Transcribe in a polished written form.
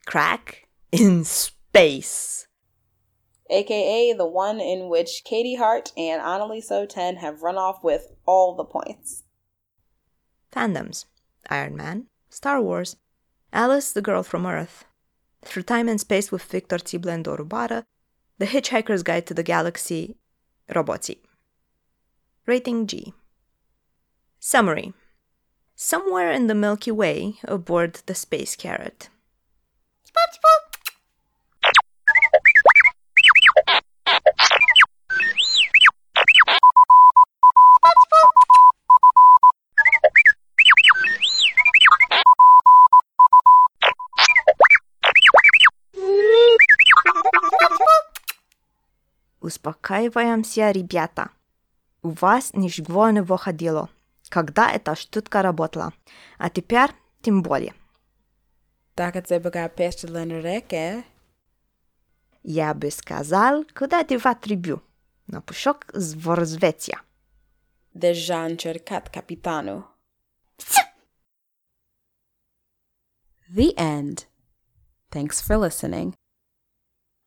Crack in Space. AKA the one in which Katie Hart and Annalise O10 have run off with all the points. Fandoms: Iron Man, Star Wars, Alice the Girl from Earth, Through Time and Space with Victor Țiblă and Doru Bară, The Hitchhiker's Guide to the Galaxy, Roboții. Rating G. Summary: somewhere in the Milky Way, aboard the Space Carrot. Успокаиваемся, ребята. У вас ничего не выходило, когда эта штука работала, а теперь тем более. Dacă ți-ai băgat peștele în ureche... Я бы сказал, куда-то трибю, но пушок зворзveția. Deja a încercat capitanul. The end. Thanks for listening.